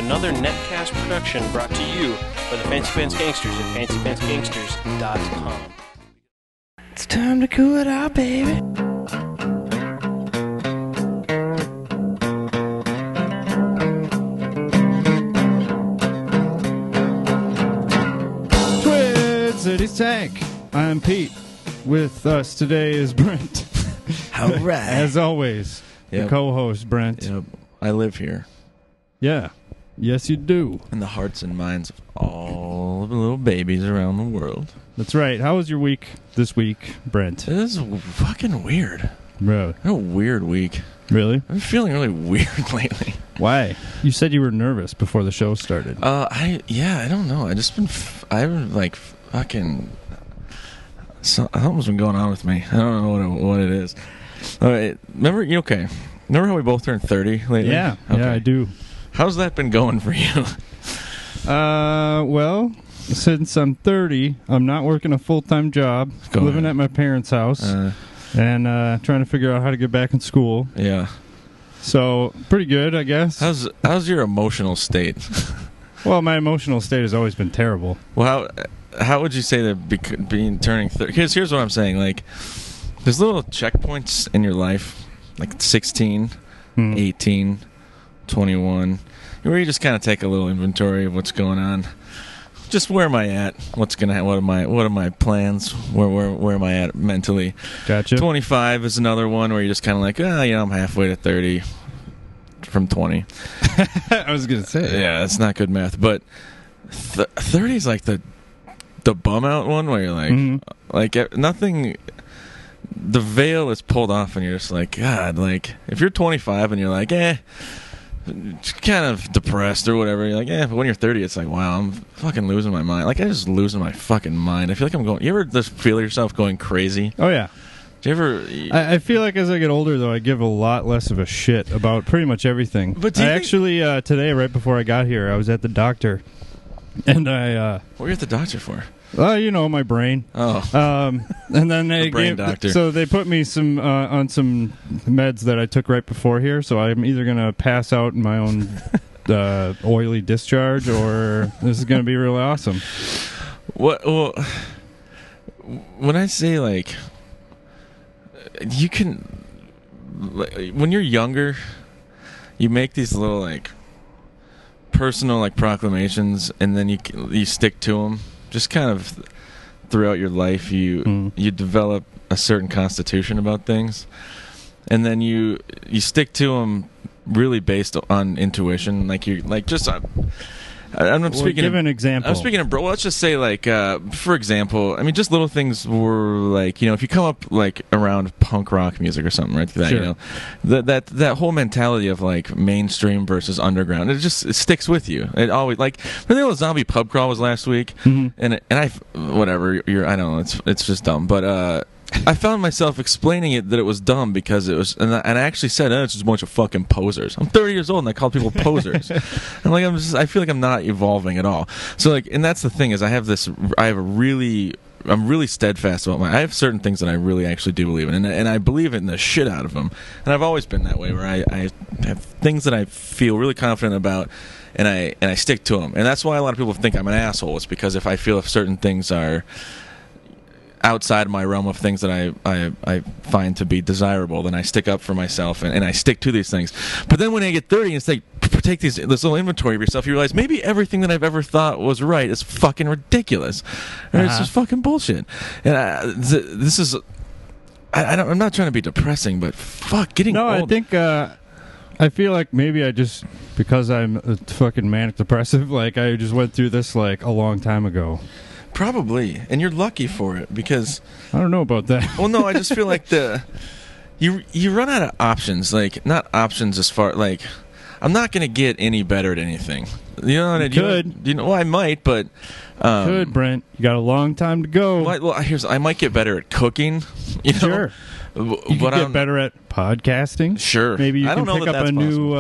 another Netcast production brought to you by the Fancy Pants Gangsters at fancypantsgangsters.com. It's time to cool it out, baby. Twin Cities Tank. I'm Pete. With us today is Brent. All right. As always, Yep. the co-host, Brent. Yep. I live here Yeah. Yes, you do. in the hearts and minds of all of the little babies around the world. That's right. How was your week this week, Brent? This is fucking weird. Really? A weird week. Really? I'm feeling really weird lately. Why? You said you were nervous before the show started. I don't know. I just been I've like fucking something's been going on with me. I don't know what it is. All right, remember how we both turned 30 lately? Yeah. Okay. Yeah, I do. How's that been going for you? Well, since I'm 30, I'm not working a full-time job, Go living ahead. at my parents' house, and trying to figure out how to get back in school. Yeah. So, pretty good, I guess. How's your emotional state? Well, my emotional state has always been terrible. Well, how would you say that being turning 30? Here's what I'm saying. Like, there's little checkpoints in your life, like 16, 18, 21, where you just kind of take a little inventory of what's going on. Just where am I at? What are my plans? Where am I at mentally? Gotcha. 25 is another one where you're just kind of like, I'm halfway to 30 from 20. I was going to say. Yeah, that's not good math, but 30 is like the bum out one where you're like, like nothing. The veil is pulled off, and you're just like, God. Like, if you're 25 and you're like, kind of depressed or whatever, you're like, but when you're 30, it's like, wow, I'm fucking losing my mind. Like, I'm just losing my fucking mind. I feel like I'm going. You ever just feel yourself going crazy? Oh, yeah. Do you ever? I feel like as I get older, though, I give a lot less of a shit about pretty much everything. But do you think- actually, today, right before I got here, I was at the doctor, and what were you at the doctor for? my brain. Oh. And then they brain doctor. So they put me on some meds that I took right before here. So I'm either gonna pass out in my own oily discharge, or this is gonna be really awesome. What? Well, when I say like, you can, like, when you're younger, you make these little like personal like proclamations, and then you stick to them. Just kind of throughout your life, you develop a certain constitution about things, and then you stick to them really based on intuition. Like I'm not speaking. Give an example. I'm speaking of, well, let's just say, like, for example, I mean, just little things were like, if you come up like around punk rock music or something, right? Sure. That whole mentality of like mainstream versus underground, it sticks with you. It always, like, the old Zombie Pub Crawl was last week, and I whatever. I don't know. It's just dumb, but I found myself explaining that it was dumb because it was, and I actually said, it's just a bunch of fucking posers. I'm 30 years old and I call people posers. And like, I feel like I'm not evolving at all. So like, and that's the thing is, I'm really steadfast about I have certain things that I really actually do believe in, and I believe in the shit out of them. And I've always been that way, where I have things that I feel really confident about, and I stick to them. And that's why a lot of people think I'm an asshole. It's because if certain things are outside my realm of things that I find to be desirable, then I stick up for myself and I stick to these things. But then when I get 30, it's like, take this little inventory of yourself, you realize maybe everything that I've ever thought was right is fucking ridiculous, or it's just fucking bullshit. And this is, I'm not trying to be depressing, but fuck, getting old. I think I feel like maybe I just, because I'm a fucking manic depressive, like I just went through this like a long time ago. Probably, and you're lucky for it, because I don't know about that. Well, no, I just feel like you run out of options. Like, not options as far, like, I'm not going to get any better at anything. You know what I mean? Well, I might, but Good, Brent. You got a long time to go. Well, I might get better at cooking. You know? Sure. You could get better at podcasting. Sure. Maybe you can pick up a new.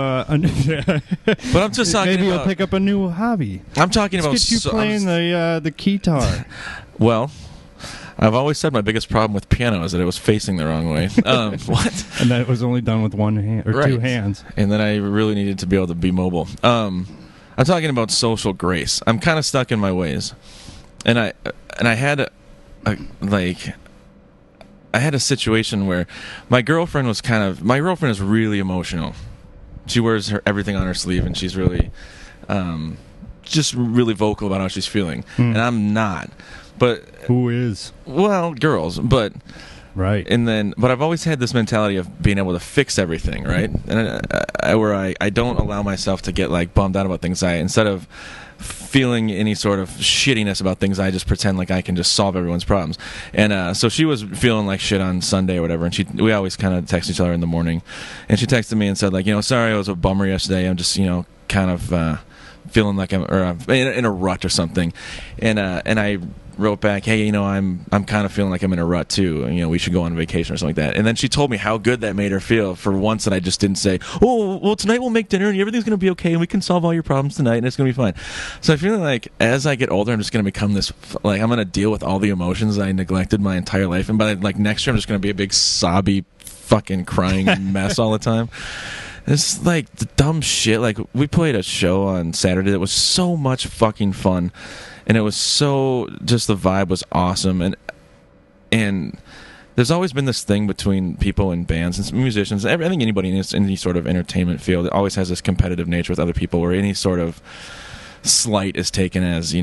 But I'm just talking maybe about. you'll pick up a new hobby. I'm talking Let's about. get you playing the guitar. Well, I've always said my biggest problem with piano is that it was facing the wrong way. What? And that it was only done with one hand or Right. two hands. And then I really needed to be able to be mobile. I'm talking about social grace. I'm kind of stuck in my ways, and I had I had a situation where my girlfriend is really emotional. She wears everything on her sleeve, and she's really just really vocal about how she's feeling, and I'm not. But Who is? well, girls, but. Right. But I've always had this mentality of being able to fix everything, right? And where I don't allow myself to get like bummed out about things. Instead of feeling any sort of shittiness about things, I just pretend like I can just solve everyone's problems. And so she was feeling like shit on Sunday or whatever, and we always kind of text each other in the morning. And she texted me and said like, sorry, it was a bummer yesterday. I'm just kind of feeling like I'm in a rut or something. And I wrote back, hey, I'm kind of feeling like I'm in a rut too. We should go on vacation or something like that. And then she told me how good that made her feel for once that I just didn't say, oh, well, tonight we'll make dinner and everything's going to be okay and we can solve all your problems tonight and it's going to be fine. So I feel like as I get older, I'm just going to become this, like, I'm going to deal with all the emotions I neglected my entire life. And by like next year, I'm just going to be a big sobby fucking crying mess all the time. It's like the dumb shit. Like, we played a show on Saturday that was so much fucking fun. And it was just the vibe was awesome. And there's always been this thing between people in bands and musicians. I think anybody in any sort of entertainment field always has this competitive nature with other people where any sort of slight is taken as,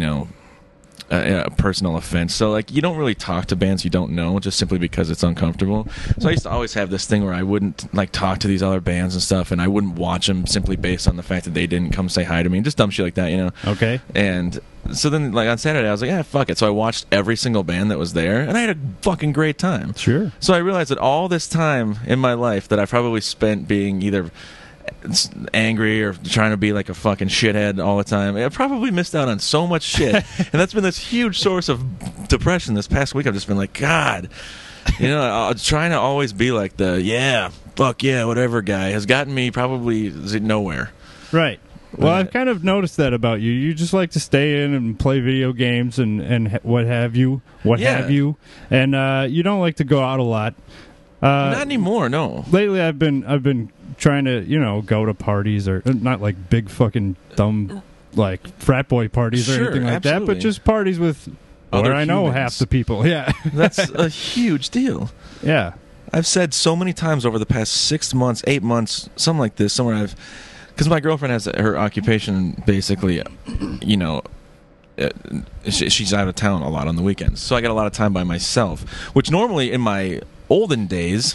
a personal offense. So like you don't really talk to bands you don't know just simply because it's uncomfortable. So I used to always have this thing where I wouldn't like talk to these other bands and stuff, and I wouldn't watch them simply based on the fact that they didn't come say hi to me and just dumb shit like that, Okay. And so then like on Saturday I was like, fuck it. So I watched every single band that was there and I had a fucking great time. Sure. So I realized that all this time in my life that I probably spent being either angry or trying to be like a fucking shithead all the time, I probably missed out on so much shit. And that's been this huge source of depression this past week. I've just been like, God, I'm trying to always be like the fuck yeah whatever guy has gotten me probably nowhere. Right. Well, I've kind of noticed that about you. You just like to stay in and play video games and what have you, and you don't like to go out a lot. Not anymore, no. Lately, I've been trying to go to parties, or not like big fucking dumb like frat boy parties or anything like that, but just parties with other where I know humans. half the people. Yeah, That's a huge deal. Yeah. I've said so many times over the past 6 months, 8 months, something like this, somewhere because my girlfriend has her occupation basically, she's out of town a lot on the weekends, so I got a lot of time by myself, which normally in my olden days,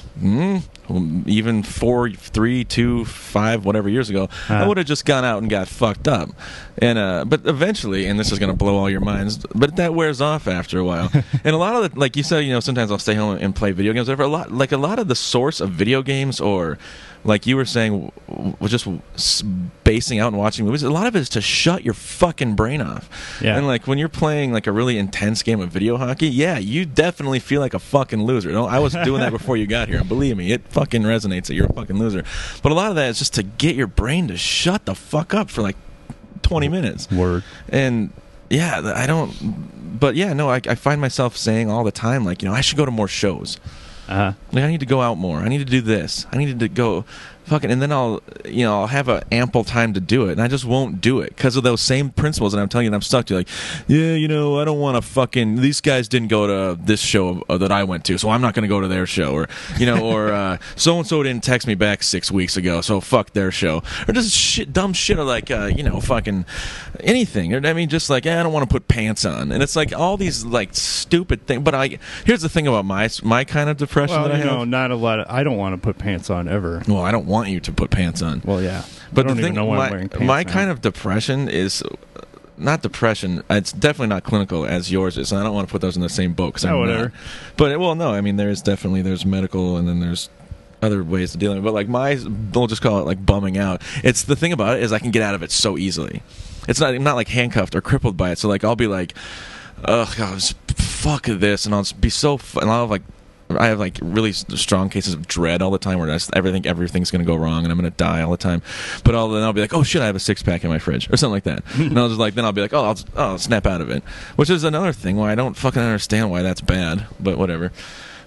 even 4, 3, 2, 5, whatever years ago, I would have just gone out and got fucked up. And but eventually, and this is going to blow all your minds, but that wears off after a while. And a lot of the, like you said, sometimes I'll stay home and play video games. Whatever. A lot of the source of video games, or like you were saying, was just spacing out and watching movies. A lot of it is to shut your fucking brain off. Yeah. And like when you're playing like a really intense game of video hockey, you definitely feel like a fucking loser. I was doing that before you got here, and believe me, it fucking resonates that you're a fucking loser. But a lot of that is just to get your brain to shut the fuck up for like 20 minutes. Word. And I don't. But I find myself saying all the time, like, I should go to more shows. Like, I need to go out more. I need to do this. I need to go fucking, and then I'll have an ample time to do it, and I just won't do it because of those same principles. And I'm telling you, that I'm stuck to, like, I don't want to fucking. These guys didn't go to this show that I went to, so I'm not going to go to their show, or or so and so didn't text me back 6 weeks ago, so fuck their show, or just dumb shit, or like fucking anything. I mean, just like I don't want to put pants on, and it's like all these like stupid things. But here's the thing about my kind of depression that I have. Not a lot. I don't want to put pants on ever. Well, I don't want you to put pants on. Well, yeah. But I don't the thing, even know why I'm wearing pants my now. kind of depression is not depression. It's definitely not clinical as yours is, and I don't want to put those in the same boat. Cause whatever. Not. But no. I mean, there's medical, and then there's other ways to deal with it. But like we'll just call it like bumming out. It's the thing about it is I can get out of it so easily. I'm not like handcuffed or crippled by it. So like I'll be like, ugh, God, fuck this, and I'll just be so. And I have like really strong cases of dread all the time, where everything's going to go wrong and I'm going to die all the time. But then I'll be like, oh shit, I have a 6-pack in my fridge or something like that. And I'll just then I'll be like, I'll snap out of it, which is another thing why I don't fucking understand why that's bad. But whatever.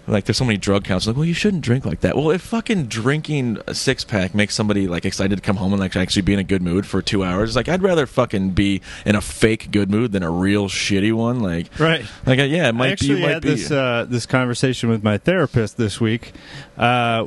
like there's so many drug counselors like, well, you shouldn't drink like that. Well, if fucking drinking a 6-pack makes somebody like excited to come home and like actually be in a good mood for 2 hours, like I'd rather fucking be in a fake good mood than a real shitty one. Like yeah, it might I actually be. had this conversation with my therapist this week. I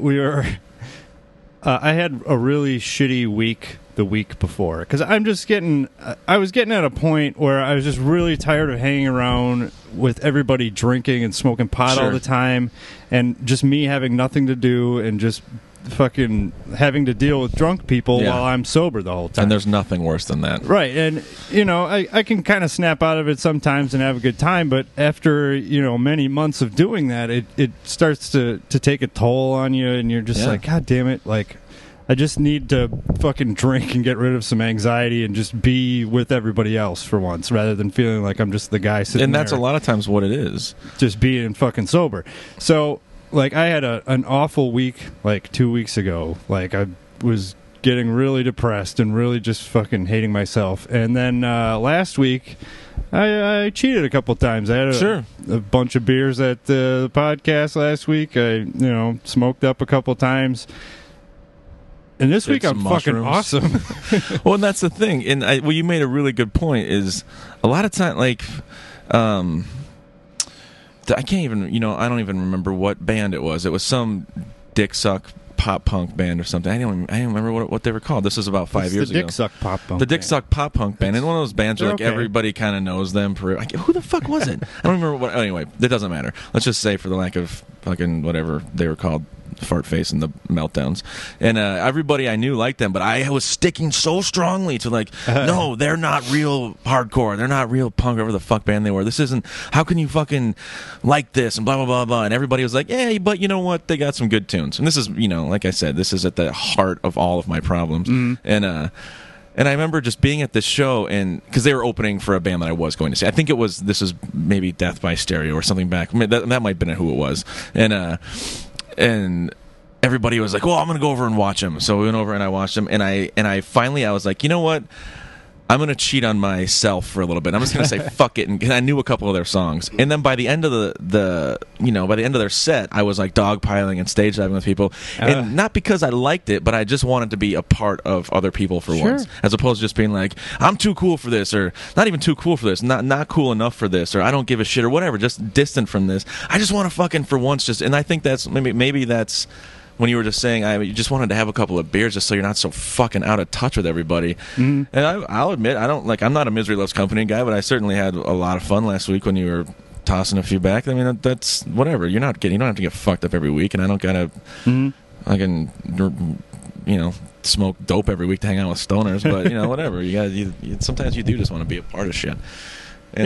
had a really shitty week the week before because I was getting at a point where I was just really tired of hanging around with everybody drinking and smoking pot all the time, and just me having nothing to do and just fucking having to deal with drunk people while I'm sober the whole time. And there's nothing worse than that. Right. And, I can kind of snap out of it sometimes and have a good time, but after, many months of doing that, it starts to take a toll on you, and you're just like, God damn it, like, I just need to fucking drink and get rid of some anxiety and just be with everybody else for once, rather than feeling like I'm just the guy sitting there. And that's a lot of times what it is. Just being fucking sober. So, like, I had an awful week, like, 2 weeks ago. Like, I was getting really depressed and really just fucking hating myself. And then last week, I cheated a couple times. I had a bunch of beers at the podcast last week. I, smoked up a couple times. And this week I'm fucking awesome. Well, and that's the thing. And you made a really good point. Is a lot of time, like, I can't even, I don't even remember what band it was. It was some dick suck pop punk band or something. I don't remember what they were called. This was about 5 years ago. The Dick Suck Pop Punk. The Dick Suck Pop Punk band. And one of those bands where like everybody kind of knows them. Like, who the fuck was it? I don't remember what. Anyway, that doesn't matter. Let's just say for the lack of fucking whatever they were called. Fart Face and the Meltdowns, and everybody I knew liked them, but I was sticking so strongly to like, no, they're not real hardcore, they're not real punk, whatever the fuck band they were. This isn't. How can you fucking like this and blah blah blah blah? And everybody was like, yeah, but you know what? They got some good tunes. And this is, like I said, this is at the heart of all of my problems. And I remember just being at this show, and because they were opening for a band that I was going to see. I think this is maybe Death by Stereo or something back. I mean, that might have been who it was, and everybody was like, well, I'm going to go over and watch them. So we went over and I watched them, and I finally was like, you know what? I'm going to cheat on myself for a little bit. I'm just going to say fuck it, and I knew a couple of their songs. And then by the end of by the end of their set, I was like dogpiling and stage diving with people, and not because I liked it, but I just wanted to be a part of other people for once, as opposed to just being like, I'm too cool for this, or not even too cool for this, not cool enough for this, or I don't give a shit, or whatever, just distant from this. I just want to fucking for once just, and I think that's maybe that's. When you were just saying, you just wanted to have a couple of beers just so you're not so fucking out of touch with everybody. And I'll admit, I'm not a Misery Loves Company guy, but I certainly had a lot of fun last week when you were tossing a few back. I mean, that's whatever. You don't have to get fucked up every week, and I don't gotta, I can, smoke dope every week to hang out with stoners. But whatever. Sometimes you do just want to be a part of shit. And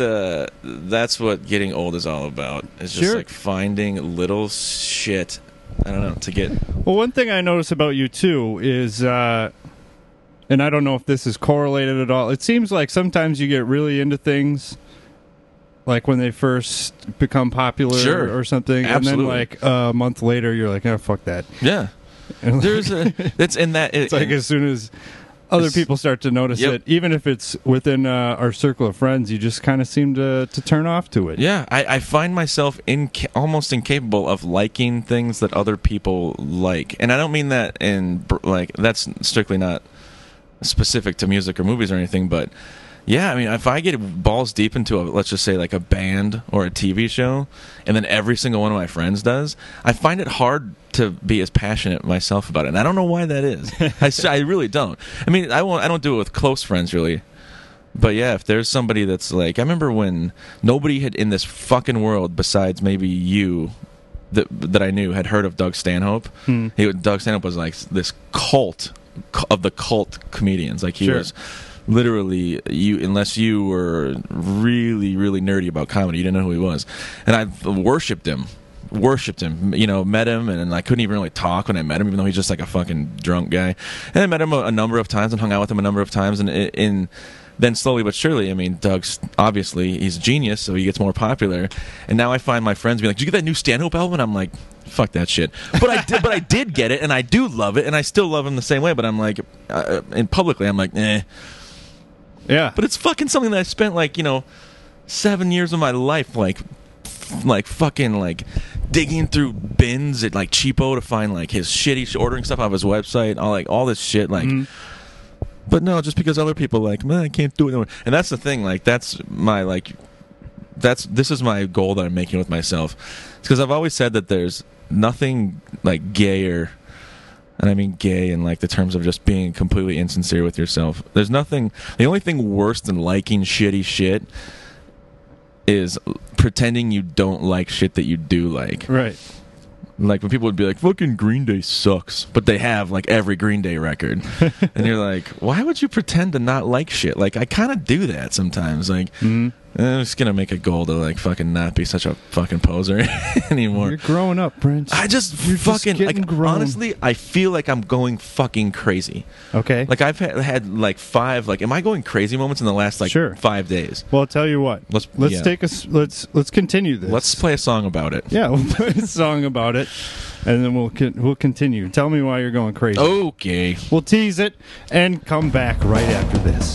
that's what getting old is all about. It's just like finding little shit. I don't know, to get... Well, one thing I notice about you, too, is, and I don't know if this is correlated at all, it seems like sometimes you get really into things, like when they first become popular or something, absolutely. And then, like, a month later, you're like, oh, fuck that. Yeah. There's that's in that... It's like as soon as other people start to notice it, even if it's within our circle of friends, you just kind of seem to turn off to it. Yeah, I find myself almost incapable of liking things that other people like. And I don't mean that that's strictly not specific to music or movies or anything, but yeah, I mean, if I get balls deep into let's just say like a band or a TV show, and then every single one of my friends does, I find it hard to be as passionate myself about it. And I don't know why that is. I really don't. I mean, I don't do it with close friends really. But yeah, if there's somebody that's like, I remember when nobody had in this fucking world besides maybe you that I knew had heard of Doug Stanhope. Doug Stanhope was like this cult of the cult comedians. Like he was literally, unless you were really, really nerdy about comedy, you didn't know who he was. And I worshipped him, met him, and I couldn't even really talk when I met him, even though he's just like a fucking drunk guy. And I met him a number of times and hung out with him a number of times, and then slowly but surely, I mean, Doug's obviously, he's a genius, so he gets more popular. And now I find my friends being like, did you get that new Stanhope album? And I'm like, fuck that shit. But I did get it, and I do love it, and I still love him the same way, but I'm like, and publicly, I'm like, eh. Yeah. But it's fucking something that I spent 7 years of my life, like fucking, like, digging through bins at like Cheapo to find like his shitty ordering stuff off his website, all this shit, like. But no, just because other people like, man, I can't do it anymore. And that's the thing, like this is my goal that I'm making with myself. It's because I've always said that there's nothing like gayer, and I mean gay in like the terms of just being completely insincere with yourself. There's nothing. The only thing worse than liking shitty shit is pretending you don't like shit that you do like. Right. Like when people would be like, fucking Green Day sucks, but they have like every Green Day record. And you're like, why would you pretend to not like shit? Like I kind of do that sometimes. Like I'm just gonna make a goal to like fucking not be such a fucking poser anymore. You're growing up, Prince. I just You're fucking just getting like grown. honestly, I feel like I'm going fucking crazy. Okay. Like I've had like 5 like am I going crazy moments in the last like Sure. 5 days? Well, I'll tell you what. Let's continue this. Let's play a song about it. Yeah, we'll play a song about it, and then we'll continue. Tell me why you're going crazy. Okay. We'll tease it and come back right after this.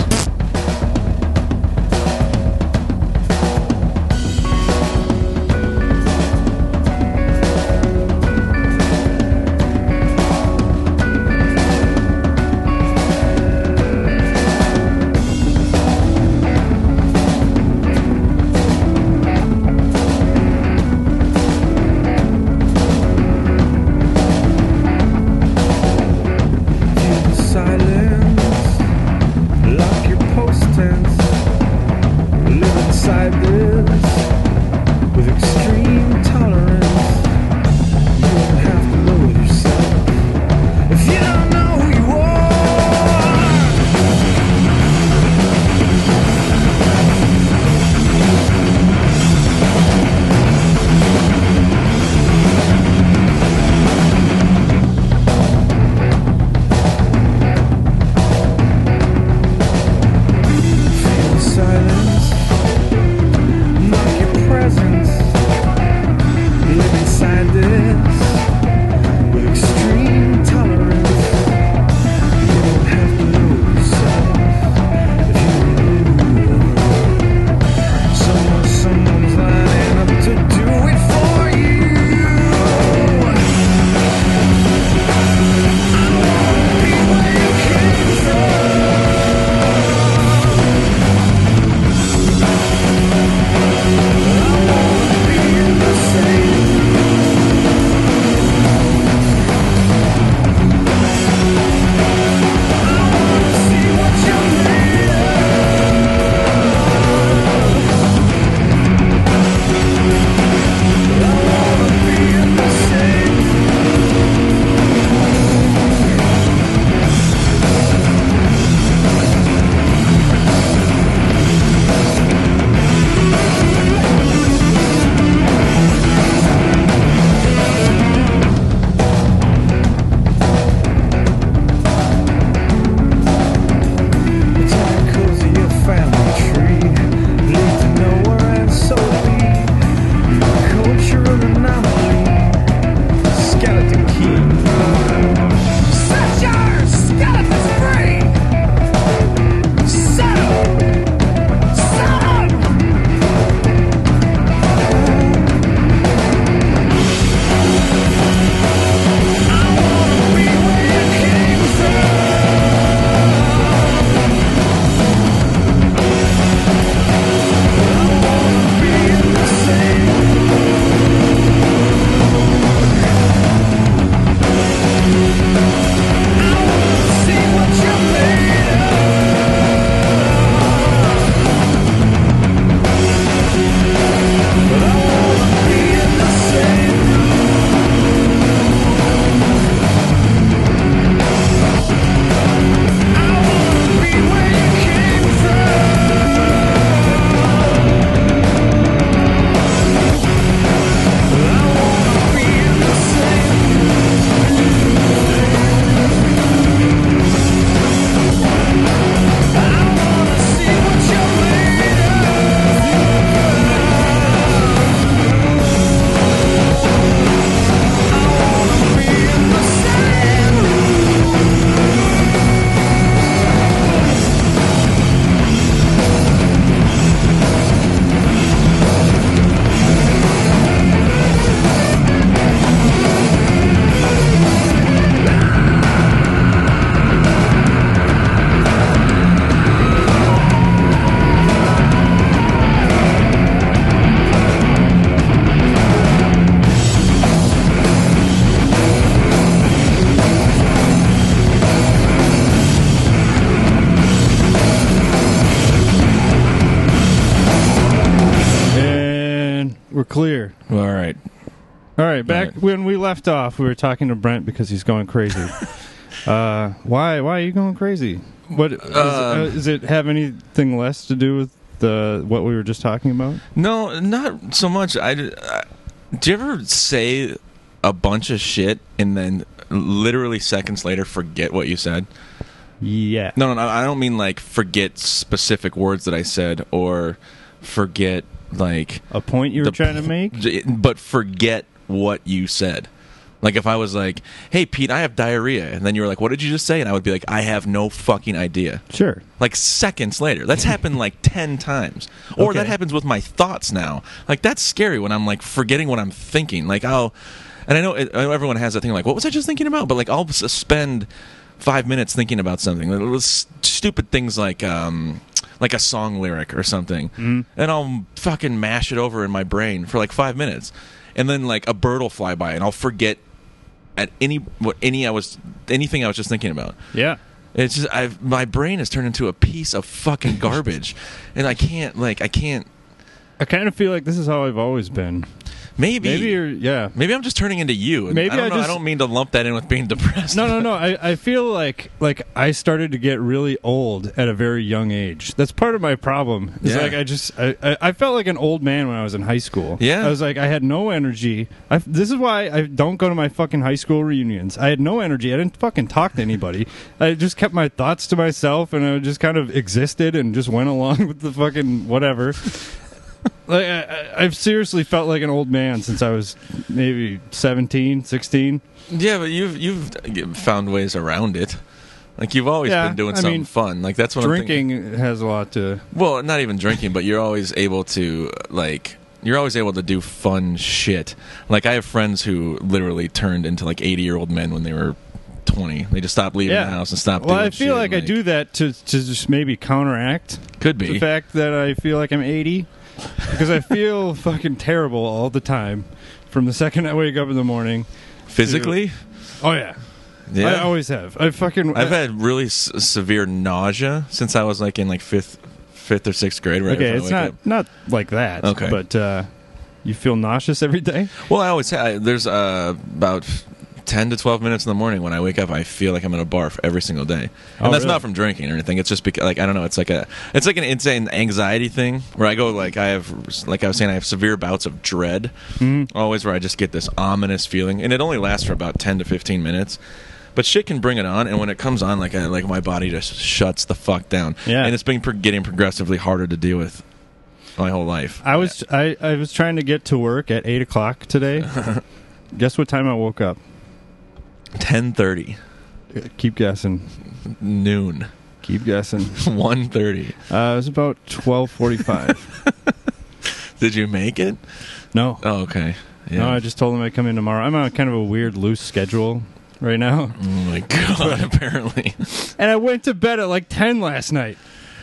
Silence, lock your clear. All right. All right, back Right. when we left off, we were talking to Brent because he's going crazy. Why are you going crazy? What does it have anything less to do with what we were just talking about? No, not so much. Do you ever say a bunch of shit and then literally seconds later forget what you said? Yeah. No, I don't mean like forget specific words that I said or forget like A point you were trying to make? but forget what you said. Like if I was like, "Hey Pete, I have diarrhea," and then you were like, "What did you just say?" and I would be like, "I have no fucking idea." Sure. Like seconds later. That's happened like 10 times. Or Okay. that happens with my thoughts now. Like that's scary when I'm like forgetting what I'm thinking. Like and I know everyone has that thing like, what was I just thinking about? But like I'll spend 5 minutes thinking about something. It was stupid things like a song lyric or something. Mm-hmm. And I'll fucking mash it over in my brain for like 5 minutes. And then like a bird will fly by and I'll forget anything I was just thinking about. Yeah. It's just my brain has turned into a piece of fucking garbage, and I can't. I kind of feel like this is how I've always been. Maybe Maybe I'm just turning into you. And Maybe I I don't mean to lump that in with being depressed. No. I feel like I started to get really old at a very young age. That's part of my problem. It's Yeah. I felt like an old man when I was in high school. Yeah. I was like, I had no energy. This is why I don't go to my fucking high school reunions. I had no energy. I didn't fucking talk to anybody. I just kept my thoughts to myself, and I just kind of existed and just went along with the fucking whatever. Like I've seriously felt like an old man since I was maybe 17, 16. Yeah, but you've found ways around it. Like you've always Yeah, been doing I something mean, fun. Like that's what I'm thinking. Drinking has a lot to... Well, not even drinking, but you're always able to do fun shit. Like I have friends who literally turned into like 80-year-old men when they were 20. They just stopped leaving the house and stopped doing I shit. feel like I do that to just maybe counteract Could be. the fact that I feel like I'm 80. Because I feel fucking terrible all the time. From the second I wake up in the morning. Physically? Oh, yeah. Yeah. I always have. I've had really severe nausea since I was like in like fifth or sixth grade. Right Okay, after I it's wake up. not like that. Okay. But you feel nauseous every day? Well, I always have. There's about 10 to 12 minutes in the morning when I wake up, I feel like I'm going to barf every single day. And that's really? not from drinking or anything. It's just because, like, I don't know. It's like an insane anxiety thing where I go, like I was saying, I have severe bouts of dread. Mm-hmm. Always where I just get this ominous feeling. And it only lasts for about 10 to 15 minutes. But shit can bring it on, and when it comes on, like my body just shuts the fuck down. Yeah. And it's been getting progressively harder to deal with my whole life. I was trying to get to work at 8 o'clock today. Guess what time I woke up? 10:30. Keep guessing. Noon. Keep guessing. 1:30. It was about 12:45. Did you make it? No. Oh, okay. Yeah. No, I just told them I'd come in tomorrow. I'm on kind of a weird, loose schedule right now. Oh my god, apparently. And I went to bed at like 10 last night.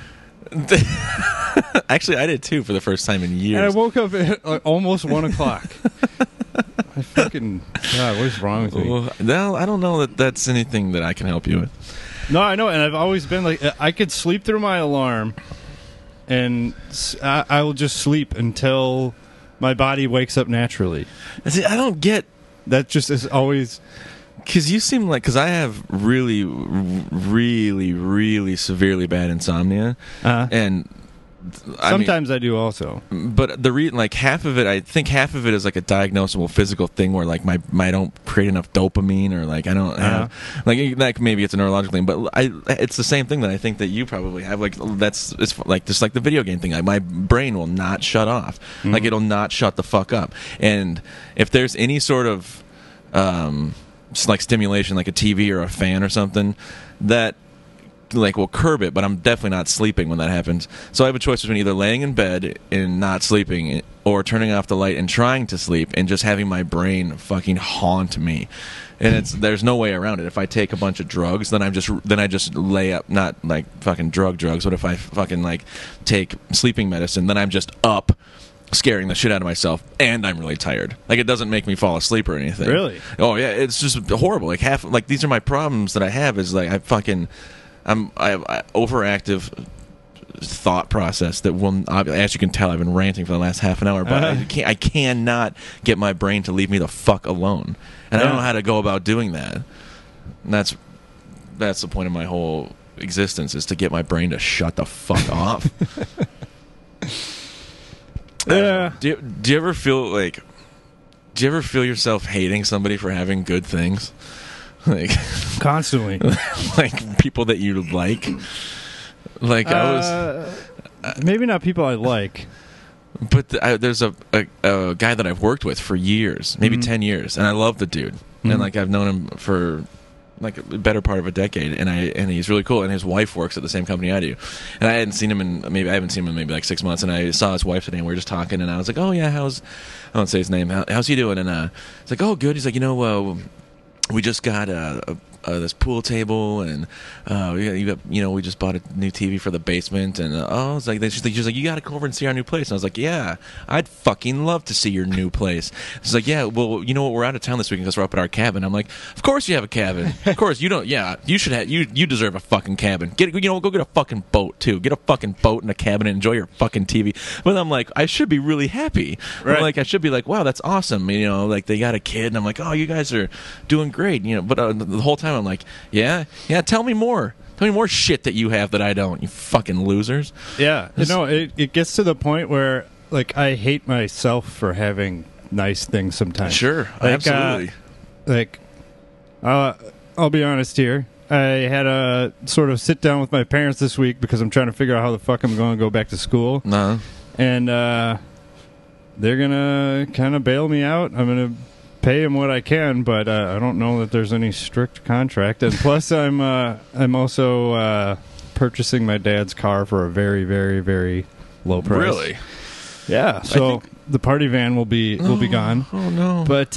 Actually, I did too for the first time in years. And I woke up at almost 1 o'clock. I fucking... God, what is wrong with me? Well, I don't know that that's anything that I can help you with. No, I know, and I've always been like... I could sleep through my alarm, and I will just sleep until my body wakes up naturally. See, I don't get... That just is always... Because you seem like... Because I have really, really, really severely bad insomnia. And... Sometimes I do also. But like half of it, I think half of it is like a diagnosable physical thing where like I don't create enough dopamine, or like I don't have like maybe it's a neurological thing, but it's the same thing that I think that you probably have. Like it's like just like the video game thing. Like my brain will not shut off. Like it'll not shut the fuck up. And if there's any sort of just like stimulation, like a TV or a fan or something, that like will curb it, but I'm definitely not sleeping when that happens. So I have a choice between either laying in bed and not sleeping, or turning off the light and trying to sleep and just having my brain fucking haunt me. And there's no way around it. If I take a bunch of drugs, then I just lay up, not like fucking drugs, but if I fucking like take sleeping medicine, then I'm just up scaring the shit out of myself, and I'm really tired. Like it doesn't make me fall asleep or anything. Really? Oh yeah, it's just horrible. Like these are my problems that I have, is like I'm overactive thought process that will, as you can tell, I've been ranting for the last half an hour, but I cannot get my brain to leave me the fuck alone, and I don't know how to go about doing that. And that's the point of my whole existence, is to get my brain to shut the fuck off. Yeah. Do you ever feel like? Do you ever feel yourself hating somebody for having good things? Like Constantly. like people that you like. Like I was. Maybe not people I like. But there's a guy that I've worked with for years, maybe 10 years, and I love the dude. And like I've known him for like a better part of a decade, and he's really cool. And his wife works at the same company I do, and I haven't seen him in maybe like 6 months. And I saw his wife today, and we were just talking, and I was like, "Oh yeah, I won't say his name. How's he doing?" And it's like, "Oh good." He's like, we just got this pool table, and we just bought a new TV for the basement, and it's like she's like, you got to come over and see our new place. And I was like, yeah, I'd fucking love to see your new place. She's like, yeah, well, you know what, we're out of town this weekend because we're up at our cabin. I'm like, of course you have a cabin. Of course you don't. Yeah, you should have. You deserve a fucking cabin. Go get a fucking boat too. Get a fucking boat and a cabin and enjoy your fucking TV. But I'm like, I should be really happy. Right. Like I should be like, wow, that's awesome. Like they got a kid, and I'm like, oh, you guys are doing great. But the whole time I'm like, yeah, tell me more. Tell me more shit that you have that I don't, you fucking losers. Yeah. It gets to the point where, like, I hate myself for having nice things sometimes. Sure, like, absolutely. I'll be honest here. I had a sort of sit down with my parents this week because I'm trying to figure out how the fuck I'm going to go back to school. No. And they're going to kind of bail me out. I'm going to pay him what I can, but I don't know that there's any strict contract. And plus, I'm also purchasing my dad's car for a very, very, very low price. Really? Yeah. So the party van will be gone. Oh no! But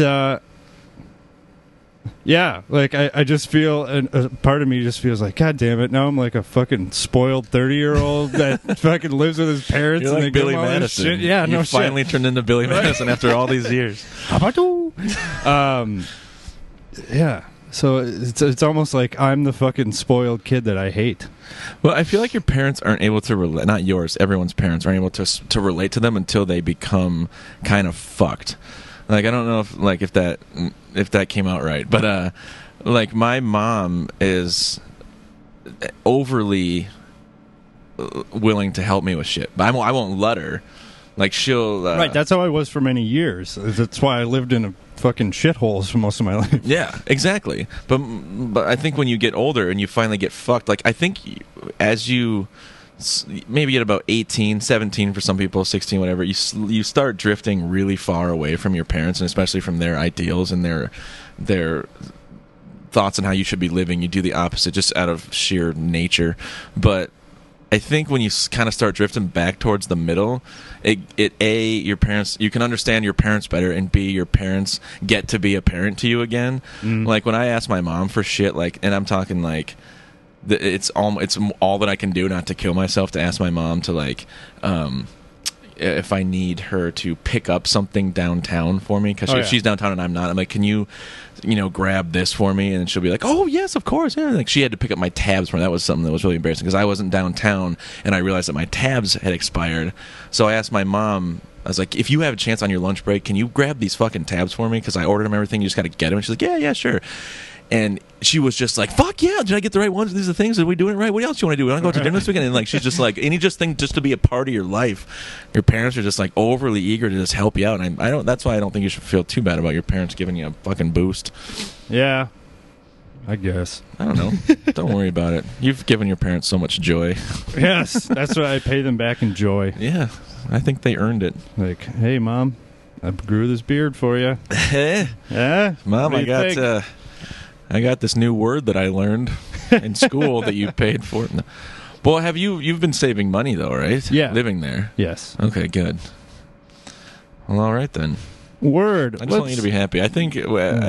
yeah, like I just feel, a part of me just feels like, God damn it! Now I'm like a fucking spoiled 30-year-old that fucking lives with his parents. You're and like they Billy give him all this Madison. shit. Yeah, you finally turned into Billy Madison after all these years. Yeah. So it's almost like I'm the fucking spoiled kid that I hate. Well, I feel like your parents aren't able to relate. Not yours. Everyone's parents aren't able to relate to them until they become kind of fucked. Like I don't know if that came out right, but like my mom is overly willing to help me with shit, but I won't let her. Like she'll right. That's how I was for many years. That's why I lived in a fucking shitholes for most of my life. Yeah, exactly. But I think when you get older and you finally get fucked, like I think as you maybe at about 18, 17 for some people, 16, whatever, you start drifting really far away from your parents, and especially from their ideals and their thoughts on how you should be living. You do the opposite just out of sheer nature. But I think when you kind of start drifting back towards the middle, your parents, you can understand your parents better, and B, your parents get to be a parent to you again. Like when I ask my mom for shit, like, and I'm talking like, it's all that I can do not to kill myself to ask my mom to like, if I need her to pick up something downtown for me, because if she's downtown and I'm not, I'm like, can you grab this for me? And she'll be like, oh yes, of course. Yeah. Like she had to pick up my tabs for me. That was something that was really embarrassing because I wasn't downtown and I realized that my tabs had expired. So I asked my mom, I was like, if you have a chance on your lunch break, can you grab these fucking tabs for me? Because I ordered them, everything. You just got to get them. And she's like, yeah, sure. And she was just like, fuck yeah, did I get the right ones? These are the things. Are we doing it right? What else do you want to do? We want to go out to dinner this weekend? And like, she's just like, any just thing just to be a part of your life. Your parents are just like overly eager to just help you out. And I don't, that's why I don't think you should feel too bad about your parents giving you a fucking boost. Yeah, I guess. I don't know. Don't worry about it. You've given your parents so much joy. Yes, that's why I pay them back in joy. Yeah, I think they earned it. Like, hey, Mom, I grew this beard for you. Yeah? Mom, I got this new word that I learned in school that you paid for. No. Well, you've been saving money though, right? Yeah. Living there. Yes. Okay, good. Well, all right then. Word. I just want you to be happy. I think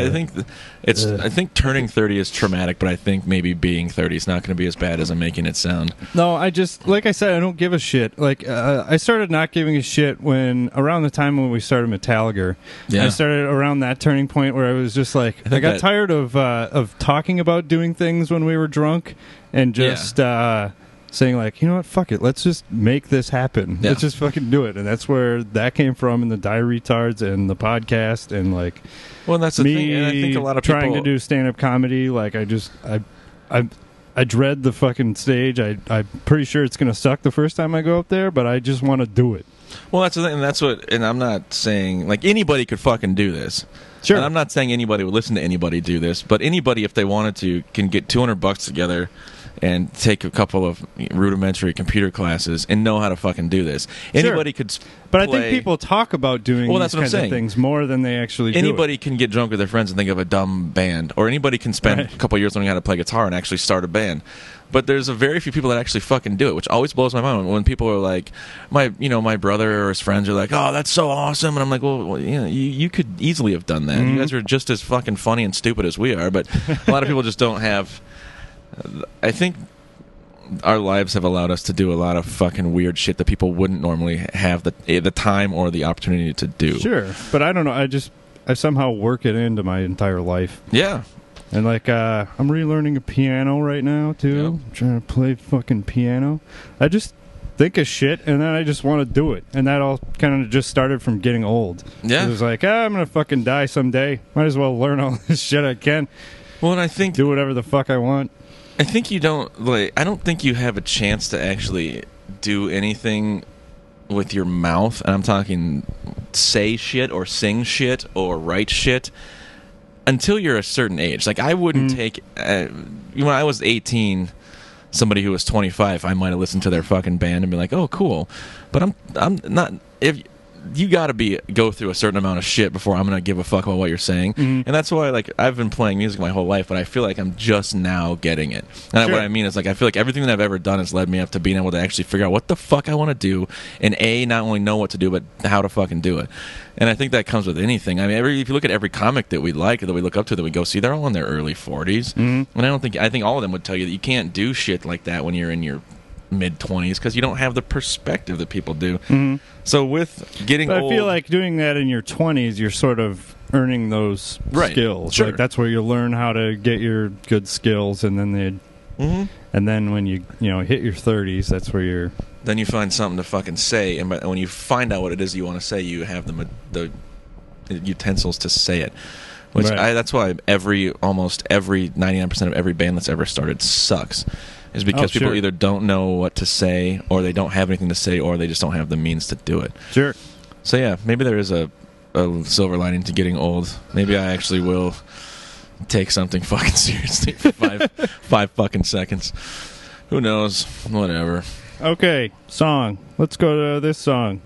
turning 30 is traumatic, but I think maybe being 30 is not going to be as bad as I'm making it sound. No, I just, like I said, I don't give a shit. Like I started not giving a shit around the time when we started Metallica. Yeah. I started around that turning point where I was just like, I got tired of talking about doing things when we were drunk and just saying like, you know what, fuck it, let's just make this happen. Yeah. Let's just fucking do it. And that's where that came from, in the Diary Retards and the podcast, and like, well, that's the me thing. And I think a lot of trying people to do stand-up comedy. Like, I dread the fucking stage. I'm pretty sure it's gonna suck the first time I go up there, but I just want to do it. Well, that's the thing, and that's what. And I'm not saying like anybody could fucking do this. Sure. And I'm not saying anybody would listen to anybody do this, but anybody, if they wanted to, can get $200 together and take a couple of rudimentary computer classes and know how to fucking do this. Anybody could. But I think people talk about doing Well, these that's what I'm kinds of saying. things more than they actually do. Anybody can get drunk with their friends and think of a dumb band, or anybody can spend Right. a couple of years learning how to play guitar and actually start a band. But there's a very few people that actually fucking do it, which always blows my mind when people are like, my brother or his friends are like, "Oh, that's so awesome," and I'm like, "Well, you know, you could easily have done that. Mm-hmm. You guys are just as fucking funny and stupid as we are." But a lot of people just don't have. I think our lives have allowed us to do a lot of fucking weird shit that people wouldn't normally have the time or the opportunity to do. Sure, but I don't know. I somehow work it into my entire life. Yeah. And like, I'm relearning a piano right now too. Yep. I'm trying to play fucking piano. I just think of shit, and then I just want to do it. And that all kind of just started from getting old. Yeah. It was like, I'm gonna fucking die someday. Might as well learn all this shit I can. Well, and I think Do whatever the fuck I want. I think you don't like. I don't think you have a chance to actually do anything with your mouth, and I'm talking say shit or sing shit or write shit until you're a certain age. Like, I wouldn't take when I was 18. Somebody who was 25, I might have listened to their fucking band and be like, "Oh, cool," but I'm not. If you got to go through a certain amount of shit before I'm gonna give a fuck about what you're saying, and that's why like I've been playing music my whole life, but I feel like I'm just now getting it. And Sure. what I mean is like I feel like everything that I've ever done has led me up to being able to actually figure out what the fuck I want to do, and not only know what to do, but how to fucking do it. And I think that comes with anything. I mean, if you look at every comic that we like, that we look up to, that we go see, they're all in their early 40s, and I think all of them would tell you that you can't do shit like that when you're in your mid-20s because you don't have the perspective that people do. So with getting But old, I feel like doing that in your 20s, you're sort of earning those Right. skills. Sure. Like, that's where you learn how to get your good skills, and then and then when you hit your 30s, that's where you're. then you find something to fucking say, and when you find out what it is you want to say, you have the utensils to say it. Which Right. that's why almost every 99% of every band that's ever started sucks. Is because people sure. either don't know what to say, or they don't have anything to say, or they just don't have the means to do it. Sure. So yeah, maybe there is a silver lining to getting old. Maybe I actually will take something fucking seriously for five fucking seconds. Who knows? Whatever. Okay, song. Let's go to this song.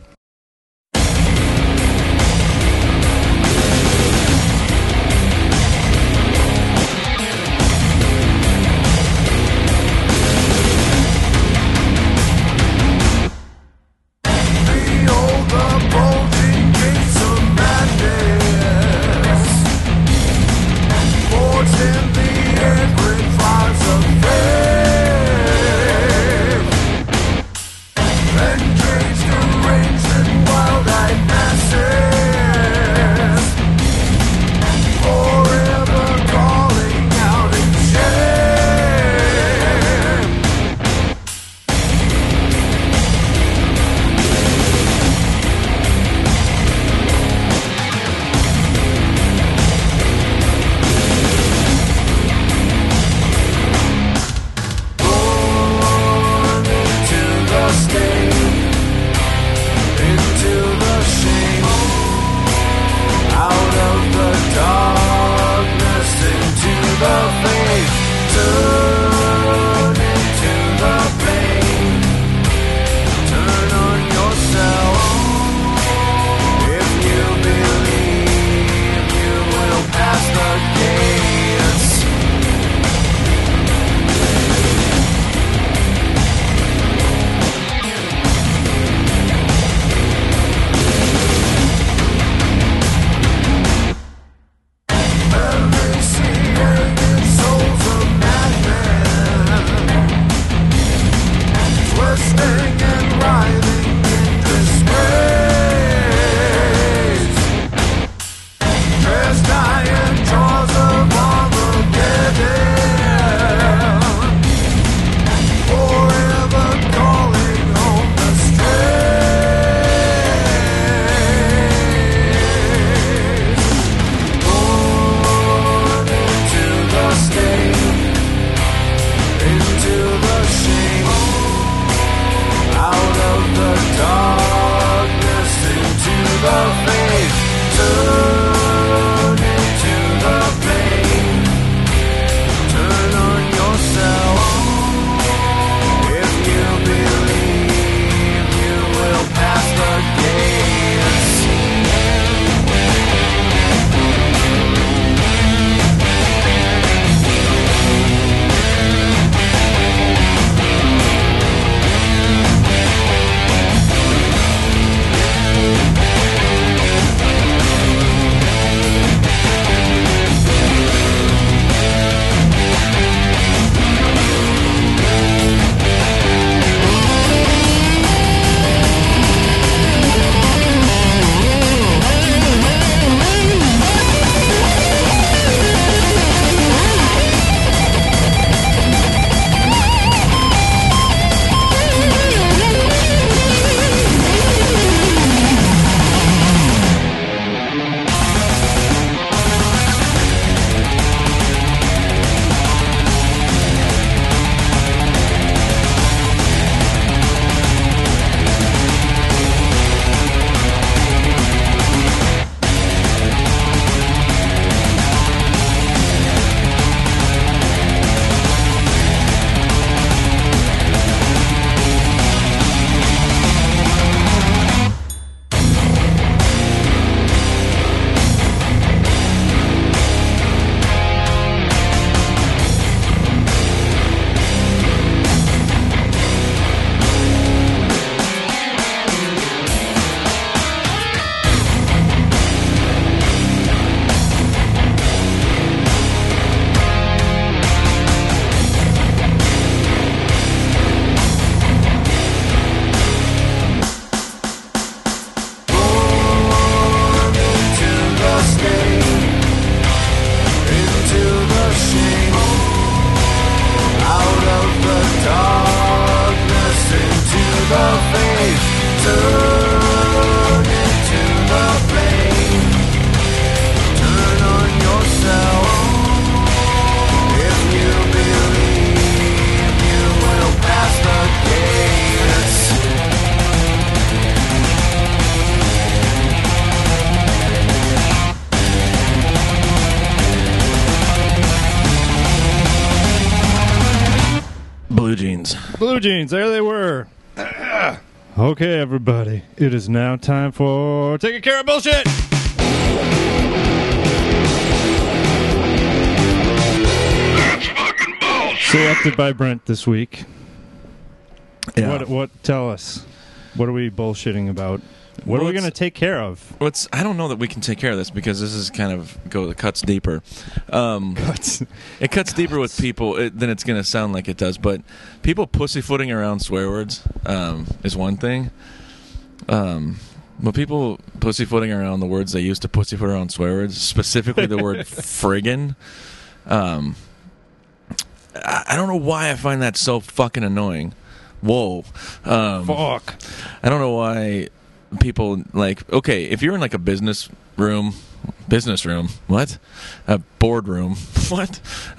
Range jeans. Blue jeans, there they were. Okay, everybody. It is now time for Taking Care of Bullshit. Selected by Brent this week. Yeah. What? Tell us. What are we bullshitting about? What are we going to take care of? I don't know that we can take care of this because this is kind of cuts deeper. It cuts deeper with people than it's going to sound like it does. But people pussyfooting around swear words is one thing. But people pussyfooting around the words they use to pussyfoot around swear words, specifically the word friggin'. I don't know why I find that so fucking annoying. Whoa. Fuck. I don't know why people, like, okay, if you're in like a business room, what? A boardroom, what?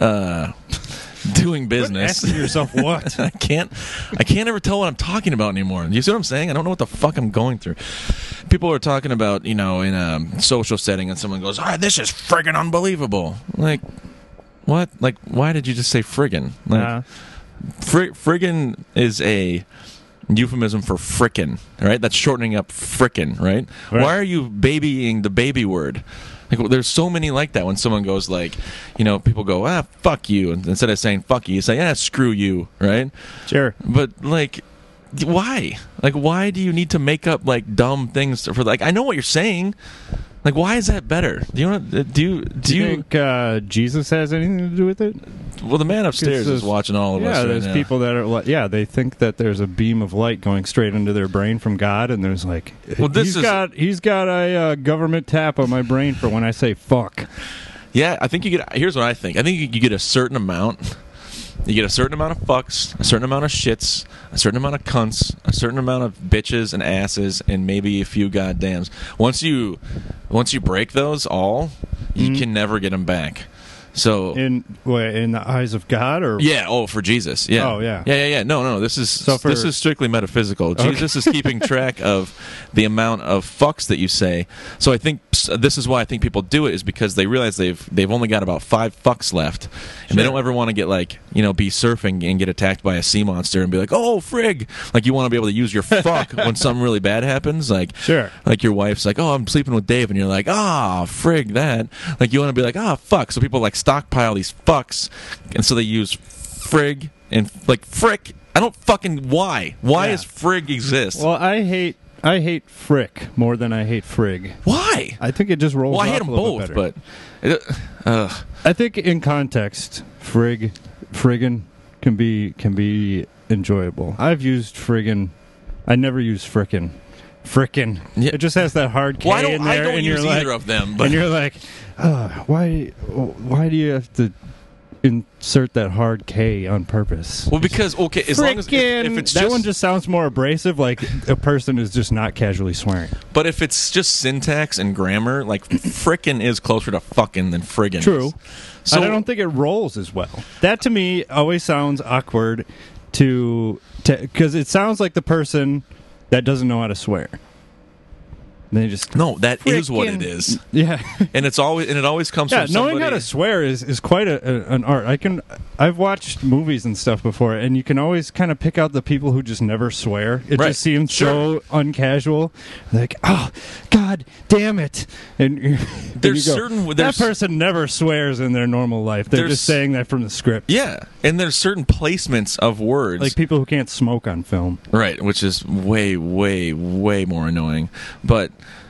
Doing business. Asking yourself what? I can't ever tell what I'm talking about anymore. You see what I'm saying? I don't know what the fuck I'm going through. People are talking about, in a social setting and someone goes, this is friggin' unbelievable. Like, what? Like, why did you just say friggin'? Like, friggin' is a euphemism for frickin', right? That's shortening up frickin', right? Why are you babying the baby word? Like, there's so many like that. When someone goes like, people go, fuck you, and instead of saying fuck you say, screw you, right? Sure. But like, why? Like, why do you need to make up like dumb things for like? I know what you're saying. Like, why is that better? Do you think Jesus has anything to do with it? Well, the man upstairs is watching all of us. Yeah, there's people that are like, they think that there's a beam of light going straight into their brain from God, and there's like, he's got a government tap on my brain for when I say fuck. Yeah, I think you get. Here's what I think. I think you get a certain amount. You get a certain amount of fucks, a certain amount of shits, a certain amount of cunts, a certain amount of bitches and asses, and maybe a few goddams. Once you break those all, you can never get them back. So in the eyes of God, or for Jesus, yeah. Oh yeah. No. This is strictly metaphysical. Okay. Jesus is keeping track of the amount of fucks that you say. So I think this is why I think people do it, is because they realize they've only got about 5 fucks left, and they don't ever want to get like be surfing and get attacked by a sea monster and be like, oh frig, like you want to be able to use your fuck when something really bad happens, like like your wife's like, oh I'm sleeping with Dave, and you're like, frig that, like you want to be like, fuck. So people like stockpile these fucks, and so they use frig and like frick. I don't fucking why does frig exist? Well, I hate frick more than I hate frig. Why? I think it just rolls off I hate them both, but I think in context, friggin' can be enjoyable. I've used friggin'. I never use frickin'. Yeah. It just has that hard K in there, I don't and use you're either like, of them. But. And you're like, why do you have to insert that hard K on purpose? Well, because as long as if it's that one just sounds more abrasive, like a person is just not casually swearing. But if it's just syntax and grammar, like frickin' is closer to fucking than friggin'. True. Is. So I don't think it rolls as well. That to me always sounds awkward because it sounds like the person that doesn't know how to swear. They just that is what it is. Yeah, and it always comes from somebody. Knowing how to swear is quite an art. I've watched movies and stuff before, and you can always kind of pick out the people who just never swear. It just seems so uncasual. Like, oh God damn it! And that person never swears in their normal life. They're just saying that from the script. Yeah, and there's certain placements of words, like people who can't smoke on film, right? Which is way, way, way more annoying, but.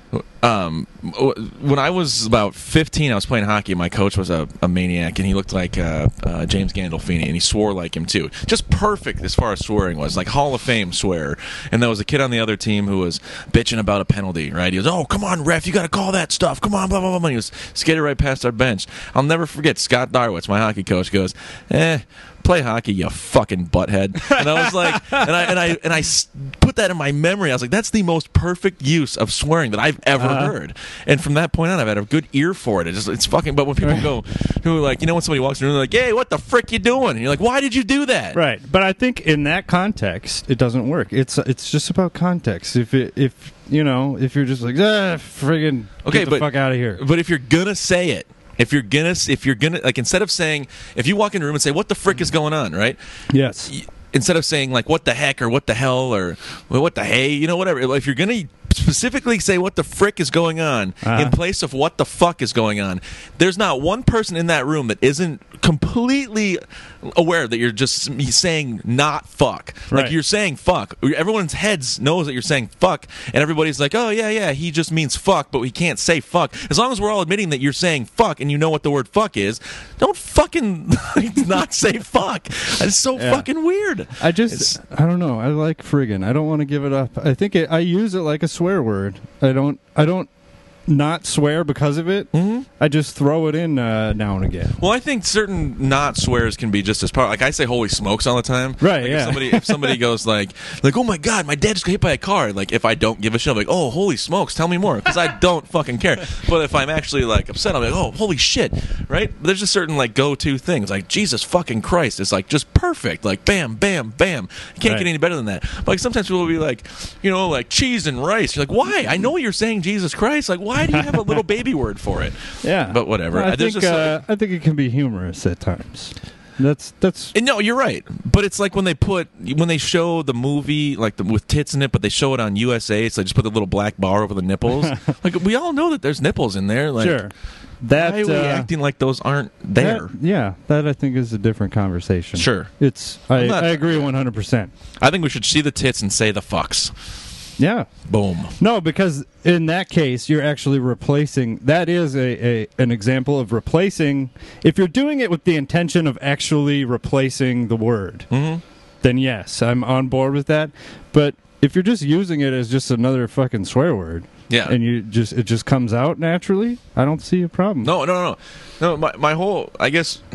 When I was about 15, I was playing hockey. My coach was a maniac, and he looked like James Gandolfini, and he swore like him too. Just perfect as far as swearing was, like Hall of Fame swearer. And there was a kid on the other team who was bitching about a penalty. Right? He goes, "Oh, come on, ref, you got to call that stuff. Come on, blah blah blah." And he was skated right past our bench. I'll never forget. Scott Darwitz, my hockey coach, goes, play hockey, you fucking butthead. And I was like, and I put that in my memory. I was like, that's the most perfect use of swearing that I've ever heard. And from that point on, I've had a good ear for it. It's fucking. But when people go, who like, when somebody walks in, they're like, "Hey, what the frick you doing?" And you're like, "Why did you do that?" Right. But I think in that context, it doesn't work. It's just about context. If you're just like, friggin' get the fuck out of here. But if you're gonna say it. If you're gonna like, instead of saying, if you walk in a room and say, "What the frick is going on?" Right? Yes. instead of saying like what the heck or what the hell or what the hey, you know, whatever. If you're gonna specifically say what the frick is going on in place of what the fuck is going on, there's not one person in that room that isn't completely aware that you're just saying not fuck. Like you're saying fuck. Everyone's heads knows that you're saying fuck, and everybody's like, oh yeah, he just means fuck, but we can't say fuck. As long as we're all admitting that you're saying fuck and you know what the word fuck is, don't fucking not say fuck. It's so fucking weird. I don't know. I like friggin'. I don't want to give it up. I think I use it like a swear word. I don't not swear because of it. I just throw it in now and again. Well, I think certain not swears can be just as powerful. Like I say holy smokes all the time. Right, like yeah. If somebody goes like, oh my God, my dad just got hit by a car. Like if I don't give a shit, I'm like, oh, holy smokes, tell me more. Because I don't fucking care. But if I'm actually like upset, I'm like, oh, holy shit. Right? But there's just certain like go-to things. Like Jesus fucking Christ is like just perfect. Like bam, bam, bam. You can't get any better than that. But like sometimes people will be like, you know, like cheese and rice. You're like, why? I know you're saying Jesus Christ. Like why do you have a little baby word for it? Yeah. But whatever. Well, I think it can be humorous at times. That's no, you're right. But it's like when they show the movie like with tits in it, but they show it on USA, so they just put the little black bar over the nipples. Like we all know that there's nipples in there. Like, sure. Why are we acting like those aren't there? That I think is a different conversation. Sure. I agree 100%. I think we should see the tits and say the fucks. Yeah. Boom. No, because in that case, you're actually replacing. That is an example of replacing. If you're doing it with the intention of actually replacing the word, then yes, I'm on board with that. But if you're just using it as just another fucking swear word, and it just comes out naturally, I don't see a problem. No. My whole, I guess,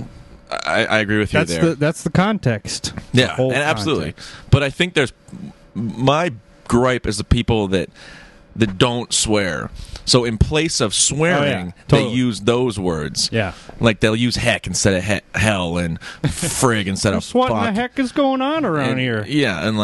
I agree with you there. That's the context. Yeah, and absolutely. But I think there's my gripe is the people that don't swear. So in place of swearing, they use those words. Yeah, like they'll use heck instead of hell and frig instead of what fuck. What the heck is going on around here? Yeah, and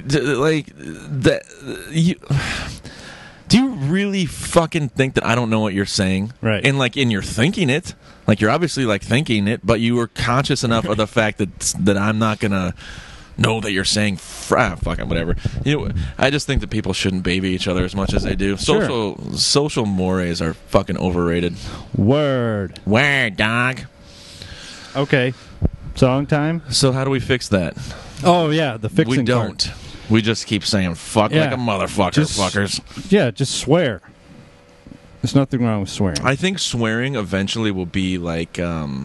do you really fucking think that I don't know what you're saying? Right. And and you're thinking it. Like you're obviously like thinking it, but you were conscious enough of the fact that I'm not gonna know that you're saying fucking whatever. You know, I just think that people shouldn't baby each other as much as they do. Social mores are fucking overrated. Word, dog. Okay, song time. So how do we fix that? Oh yeah, the fixing. We don't. Part. We just keep saying fuck like a motherfucker, fuckers. Yeah, just swear. There's nothing wrong with swearing. I think swearing eventually will be like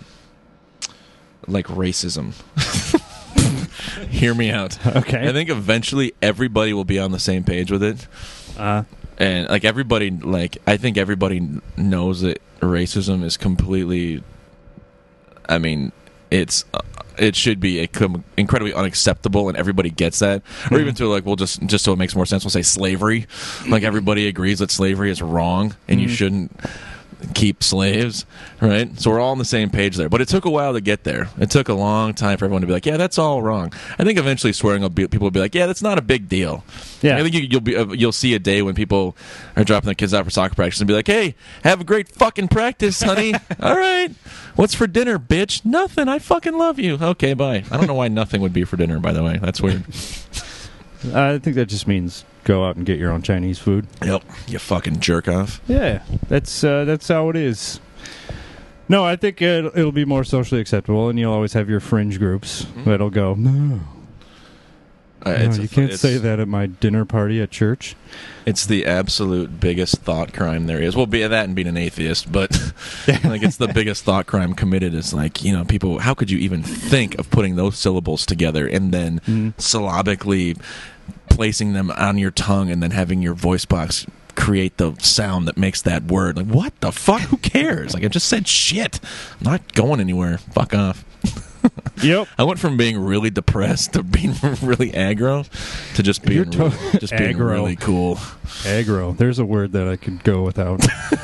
racism. Hear me out. Okay. I think eventually everybody will be on the same page with it. And everybody, I think everybody knows that racism is completely. I mean, it should be incredibly unacceptable, and everybody gets that. Or even to just so it makes more sense, we'll say slavery. Like everybody agrees that slavery is wrong, and you shouldn't keep slaves, right? So we're all on the same page there. But it took a while to get there. It took a long time for everyone to be like, yeah, that's all wrong. I think eventually swearing people will be like, yeah, that's not a big deal. Yeah. I think you'll see a day when people are dropping their kids out for soccer practice and be like, hey, have a great fucking practice, honey. All right. What's for dinner, bitch? Nothing. I fucking love you. Okay, bye. I don't know why nothing would be for dinner, by the way. That's weird. I think that just means go out and get your own Chinese food. Yep, you fucking jerk off. Yeah, that's how it is. No, I think it'll be more socially acceptable, and you'll always have your fringe groups that'll go, no. You can't say that at my dinner party at church. It's the absolute biggest thought crime there is. Well, be that and being an atheist, but it's the biggest thought crime committed. Is people. How could you even think of putting those syllables together and then syllabically placing them on your tongue and then having your voice box create the sound that makes that word? Like, what the fuck? Who cares? I just said shit. I'm not going anywhere. Fuck off. Yep. I went from being really depressed to being really aggro to just being being really cool. Aggro. There's a word that I could go without.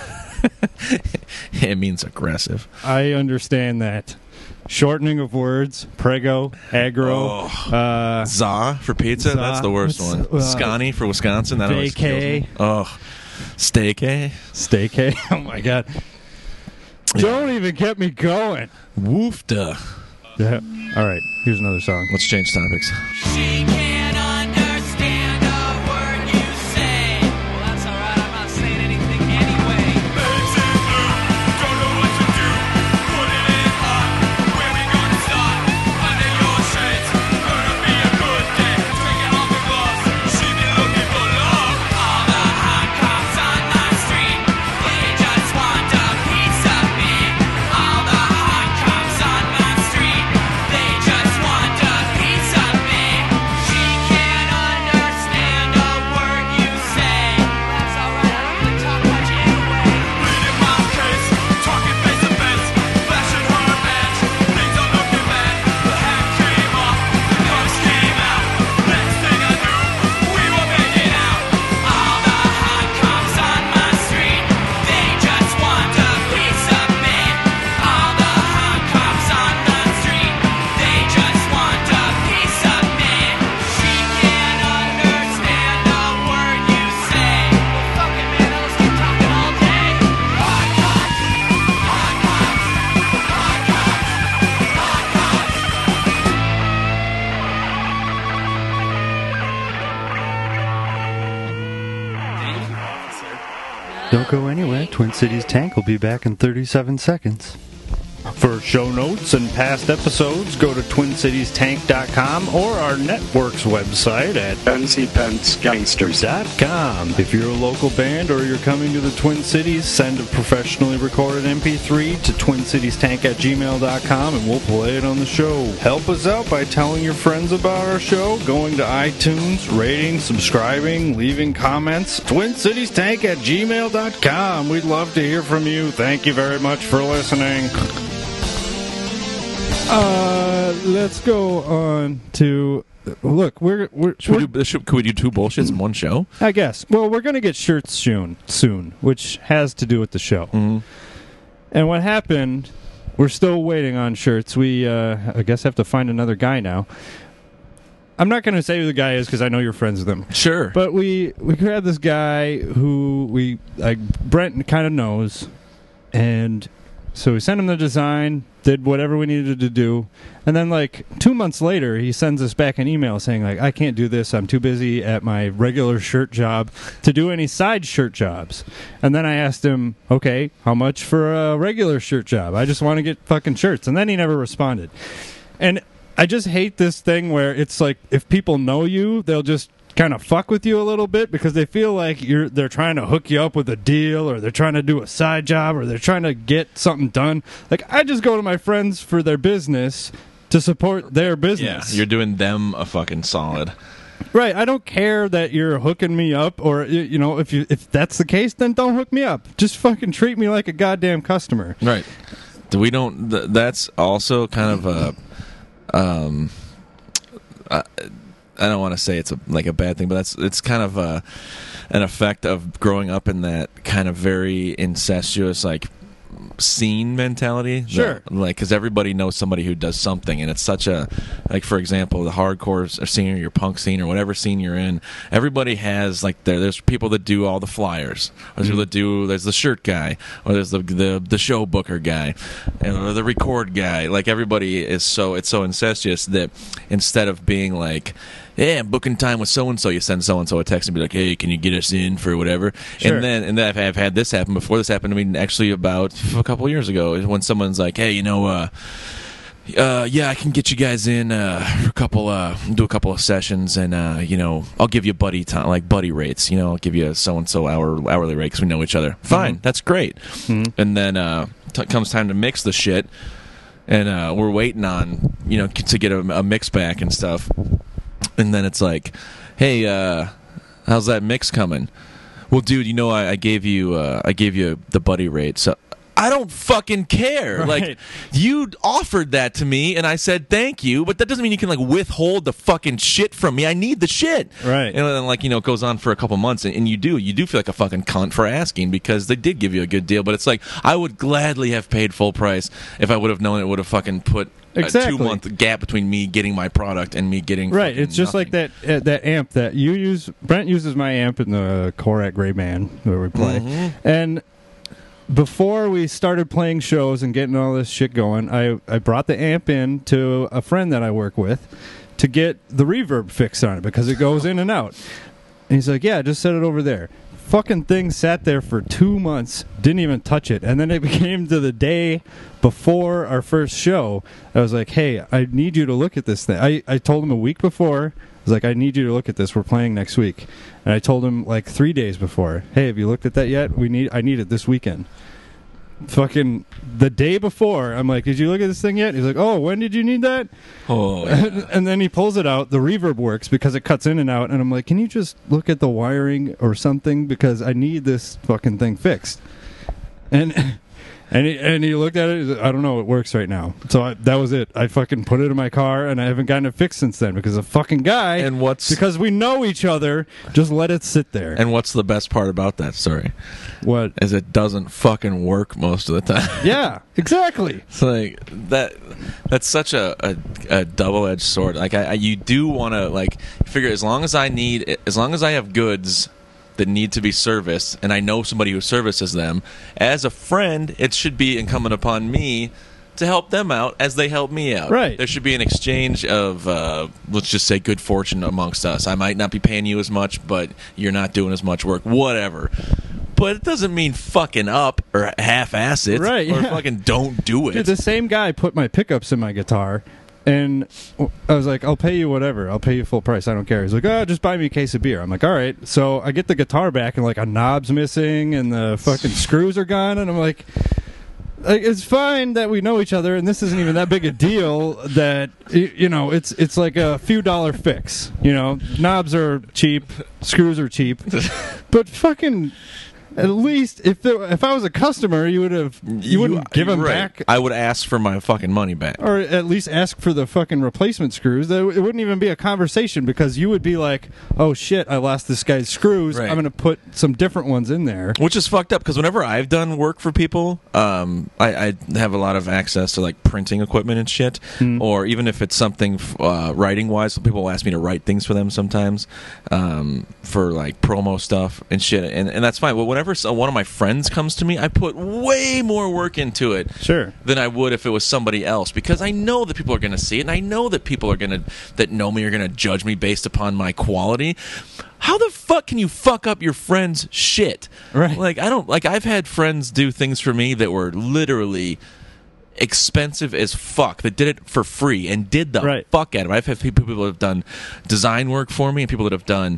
It means aggressive. I understand that. Shortening of words, prego, aggro, za for pizza. Za. That's the worst one. Scotty for Wisconsin. That always kills me. Oh, steak-ay. Oh my god! Don't even get me going. Woofda. Yeah. All right. Here's another song. Let's change topics. She can't understand a word you say. Well, that's alright, I'm not saying anything anyway. Birds in blue, don't know what to do. Putting it hot, where we gonna start? Under your shades, gonna be a good day. Drinking all the gloves, she be looking for love. All the hot cops on my street, they just want a piece of me. All the hot cops on my street, they just want a piece of me. She can't understand a word you say. That's alright, I don't really talk much anyway. Reading my case, talking face to face, flashing her badge. Things are looking bad. The hat came off, the guns came out. Next thing I knew, we were making out. All the hot cops on my street, they just want a piece of me. All the hot cops on my street, they just want a piece of me. She can't understand a word you say. Well, fuck it, man, let's keep talking all day. Hot cops, hot cops, hot cops, hot cops. Thank you, officer. Don't go anywhere. Twin Cities Tank will be back in 37 seconds. For show notes and past episodes, go to TwinCitiesTank.com or our network's website at FancyPantsGangsters.com. If you're a local band or you're coming to the Twin Cities, send a professionally recorded MP3 to TwinCitiesTank@gmail.com and we'll play it on the show. Help us out by telling your friends about our show, going to iTunes, rating, subscribing, leaving comments. TwinCitiesTank@gmail.com. We'd love to hear from you. Thank you very much for listening. Let's go on to look. Could we do two bullshits in one show? I guess. Well, we're gonna get shirts soon, which has to do with the show. Mm-hmm. And what happened? We're still waiting on shirts. We, I guess, have to find another guy now. I'm not going to say who the guy is because I know you're friends with him. Sure. But we grabbed this guy who Brent kind of knows, and so we sent him the design, did whatever we needed to do, and then 2 months later, he sends us back an email saying I can't do this. I'm too busy at my regular shirt job to do any side shirt jobs. And then I asked him, okay, how much for a regular shirt job? I just want to get fucking shirts. And then he never responded. And I just hate this thing where it's like if people know you, they'll just kind of fuck with you a little bit because they feel like they're trying to hook you up with a deal, or they're trying to do a side job, or they're trying to get something done. I just go to my friends for their business to support their business. Yeah, you're doing them a fucking solid. Right. I don't care that you're hooking me up, or if that's the case, then don't hook me up. Just fucking treat me like a goddamn customer. Right. We don't. That's also kind of a. I don't want to say it's a bad thing, but it's kind of an effect of growing up in that kind of very incestuous scene mentality. Sure. Because everybody knows somebody who does something, and it's such a for example, the hardcore scene or your punk scene or whatever scene you're in. Everybody has there's people that do all the flyers. There's people that there's the shirt guy, or there's the show booker guy, or the record guy. Everybody is it's so incestuous that instead of being yeah, I'm booking time with so-and-so, you send so-and-so a text and be like, hey, can you get us in for whatever? Sure. And then I've had this happen before. This happened to me actually about a couple of years ago when someone's like, hey, yeah, I can get you guys in for do a couple of sessions, and I'll give you buddy time, buddy rates. I'll give you a so-and-so hourly rate because we know each other. Fine, that's great. Mm-hmm. And then comes time to mix the shit, and we're waiting on to get a mix back and stuff. And then it's like, hey, how's that mix coming? Well, dude, I gave you the buddy rate, so I don't fucking care. Right. You offered that to me, and I said thank you, but that doesn't mean you can withhold the fucking shit from me. I need the shit. Right. And then it goes on for a couple months, and you do feel like a fucking cunt for asking because they did give you a good deal. But it's I would gladly have paid full price if I would have known it would have fucking put. Exactly. A 2-month gap between me getting my product and me getting right. It's just nothing. that amp that you use. Brent uses my amp in the Korak Gray Band where we play, and before we started playing shows and getting all this shit going, I brought the amp in to a friend that I work with to get the reverb fixed on it because it goes in and out. And he's like, yeah, just set it over there. Fucking thing sat there for 2 months, didn't even touch it. And then it came to the day before our first show. I was like, hey, I need you to look at this thing. I told him a week before. I was like, I need you to look at this. We're playing next week. And I told him like 3 days before, hey, have you looked at that yet? I need it this weekend. Fucking the day before, I'm like, did you look at this thing yet? He's like, oh, when did you need that? Oh, yeah. And then he pulls it out. The reverb works because it cuts in and out. And I'm like, can you just look at the wiring or something? Because I need this fucking thing fixed. And he looked at it. He's like, I don't know. It works right now. So that was it. I fucking put it in my car, and I haven't gotten it fixed since then because the fucking guy. And because we know each other, just let it sit there. And what's the best part about that story? What? Is it doesn't fucking work most of the time. Yeah, exactly. It's like that's such a double-edged sword. Like you do want to like figure as long as I have goods that need to be serviced and I know somebody who services them, as a friend, it should be incumbent upon me to help them out as they help me out. Right. There should be an exchange of, let's just say, good fortune amongst us. I might not be paying you as much, but you're not doing as much work. Whatever. But it doesn't mean fucking up or half-ass it. Right, or yeah. fucking don't do it. Dude, the same guy put my pickups in my guitar, and I was like, I'll pay you whatever. I'll pay you full price. I don't care. He's like, oh, just buy me a case of beer. I'm like, all right. So I get the guitar back, and like a knob's missing, and the fucking screws are gone, and I'm like, it's fine that we know each other, and this isn't even that big a deal that, you know, it's like a few dollar fix. You know, knobs are cheap, screws are cheap, but fucking... At least if I was a customer, you wouldn't give them right. back. I would ask for my fucking money back, or at least ask for the fucking replacement screws. It wouldn't even be a conversation because you would be like, "Oh shit, I lost this guy's screws. Right. I'm going to put some different ones in there." Which is fucked up because whenever I've done work for people, I have a lot of access to like printing equipment and shit, or even if it's something writing wise, people will ask me to write things for them sometimes for like promo stuff and shit, and that's fine. But whenever one of my friends comes to me, I put way more work into it than I would if it was somebody else, because I know that people are going to see it, and I know that people are that know me are going to judge me based upon my quality. How the fuck can you fuck up your friend's shit? Right. Like I've had friends do things for me that were literally expensive as fuck, that did it for free and did the fuck out of it. I've had people that have done design work for me and people that have done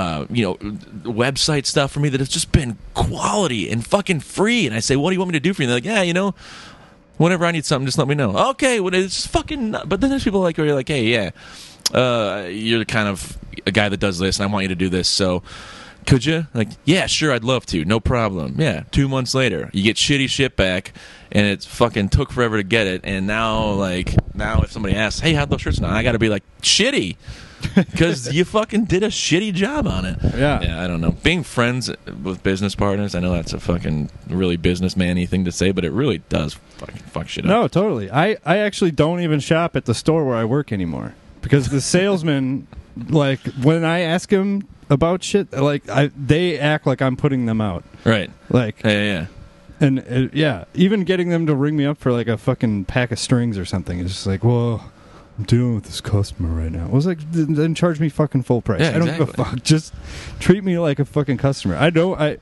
website stuff for me that has just been quality and fucking free, and I say, what do you want me to do for you? And they're like, yeah, you know, whenever I need something, just let me know. Okay, well, it's fucking but then there's people like where you're like, hey, yeah, you're kind of a guy that does this and I want you to do this, so could you? Like, yeah, sure, I'd love to. No problem. Yeah, 2 months later, you get shitty shit back, and it fucking took forever to get it, and now if somebody asks, hey, how'd those shirts now? I gotta be like, shitty. Because you fucking did a shitty job on it. Yeah, I don't know. Being friends with business partners, I know that's a fucking really businessman-y thing to say, but it really does fucking fuck shit up. No, totally. I actually don't even shop at the store where I work anymore. Because the salesman, like, when I ask him about shit, like they act like I'm putting them out, right? Like, yeah, and even getting them to ring me up for like a fucking pack of strings or something is just like, well, I'm dealing with this customer right now. I was like, then charge me fucking full price. Yeah, I don't give a fuck. Just treat me like a fucking customer. I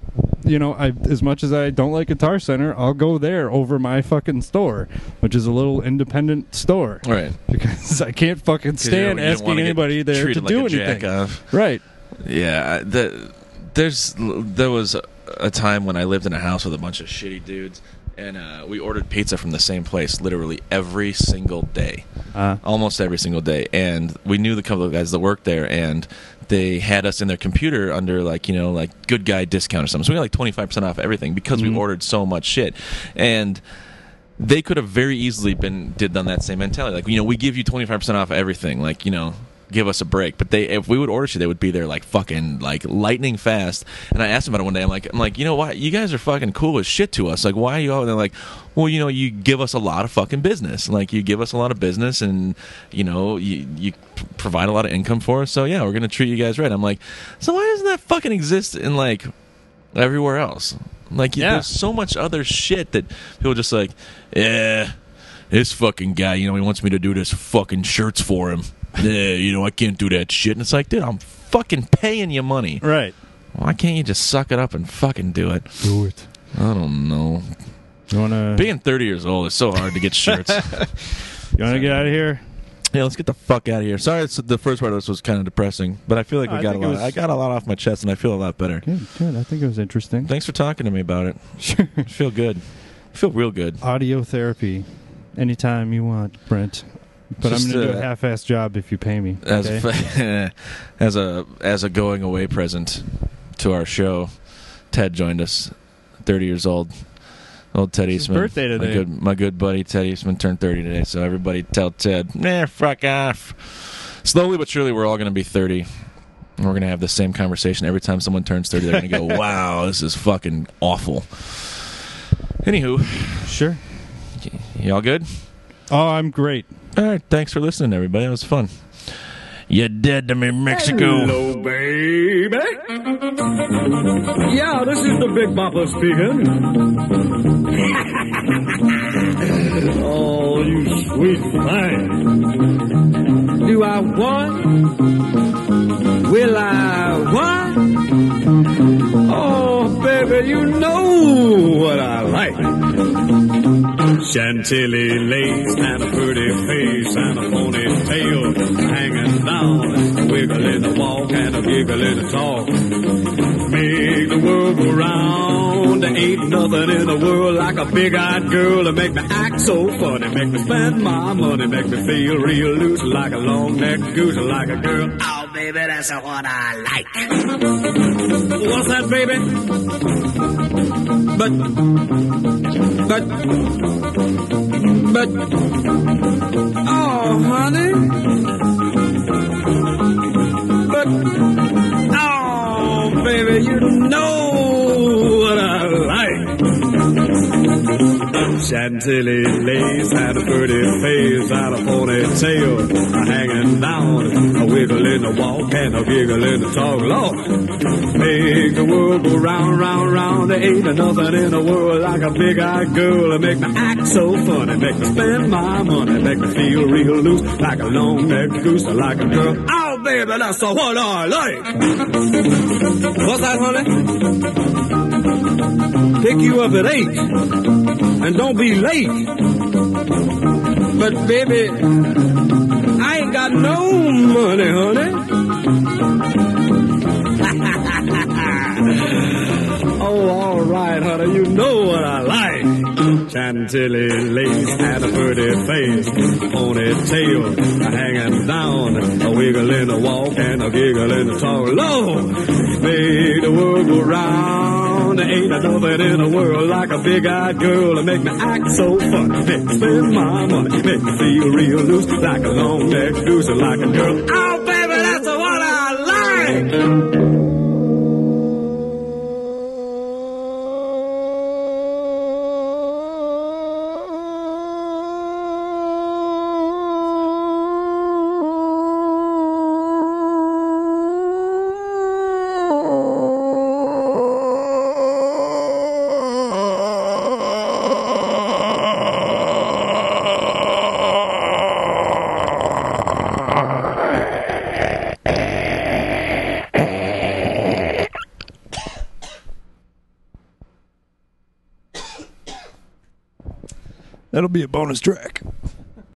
as much as I don't like Guitar Center, I'll go there over my fucking store, which is a little independent store, right? Because I can't fucking stand asking anybody there to do anything. Right. Yeah, there was a time when I lived in a house with a bunch of shitty dudes, and we ordered pizza from the same place literally every single day, almost every single day. And we knew the couple of guys that worked there, and they had us in their computer under like good guy discount or something. So we got like 25% off everything because we ordered so much shit. And they could have very easily done that same mentality. Like, we give you 25% off everything. Like, give us a break. But if we would order shit, they would be there like fucking like lightning fast. And I asked them about it one day. I'm like, you know what? You guys are fucking cool as shit to us. Like, why are you all? And they're like, well, you give us a lot of fucking business. Like, you give us a lot of business, and you provide a lot of income for us. So yeah, we're gonna treat you guys right. I'm like, so why doesn't that fucking exist in like everywhere else? Like, Yeah. there's so much other shit that people just like, yeah, this fucking guy, he wants me to do this fucking shirts for him. Yeah, I can't do that shit. And it's like, dude, I'm fucking paying you money. Right. Why can't you just suck it up and fucking do it? Do it. I don't know. You wanna Being 30 years old is so hard to get shirts. get out of here? Yeah, let's get the fuck out of here. Sorry, the first part of this was kind of depressing, but I feel like I we got a think it lot. was- I got a lot off my chest, and I feel a lot better. Good. I think it was interesting. Thanks for talking to me about it. Sure. I feel good. I feel real good. Audio therapy, anytime you want, Brent. But Just, I'm going to do a half-assed job if you pay me. As okay? as a going away present to our show, Ted joined us. 30 years old. Old Ted It's his Eastman. birthday today. My good buddy Ted Eastman turned 30 today, so everybody tell Ted, fuck off. Slowly but surely, we're all going to be 30. And we're going to have the same conversation every time someone turns 30. They're going to go, wow, this is fucking awful. Anywho, Sure. y'all good? Oh, I'm great. All right, thanks for listening, everybody. That was fun. You're dead to me, Mexico. Hello, baby. Yeah, this is the Big Bopper speaking. Oh, you sweet thing. Do I want? Will I want? Oh, baby, you know what I like. Chantilly lace and a pretty face and a ponytail hanging down, a wiggle in the walk and a giggle in the talk. Make the world go round. There ain't nothing in the world like a big-eyed girl to make me act so funny, make me spend my money, make me feel real loose like a long-necked goose, like a girl. Oh, baby, that's what I like. What's that, baby? But, oh, honey. But, oh, baby, you know what I like. Chantilly lace and a pretty face and a ponytail hanging down, a wiggle in the walk and a giggle in the talk. Lord, make the world go round, round, round. There ain't nothing in the world like a big-eyed girl to make me act so funny, make me spend my money, make me feel real loose like a long-necked goose, like a girl. Oh, baby, that's what I like. What's that, honey? Pick you up at 8 and don't be late. But baby, I ain't got no money, honey. Oh, all right, honey, you know what I like. Chantilly lace and a pretty face, ponytail hanging down, a wiggle in the walk and a giggle in the talk. Lord, make the world go round. There ain't nothing in the world like a big-eyed girl to make me act so funny, make me spend my money, make me feel real loose like a long-necked goose, like a girl. Oh, baby, that's what I like. That'll be a bonus track.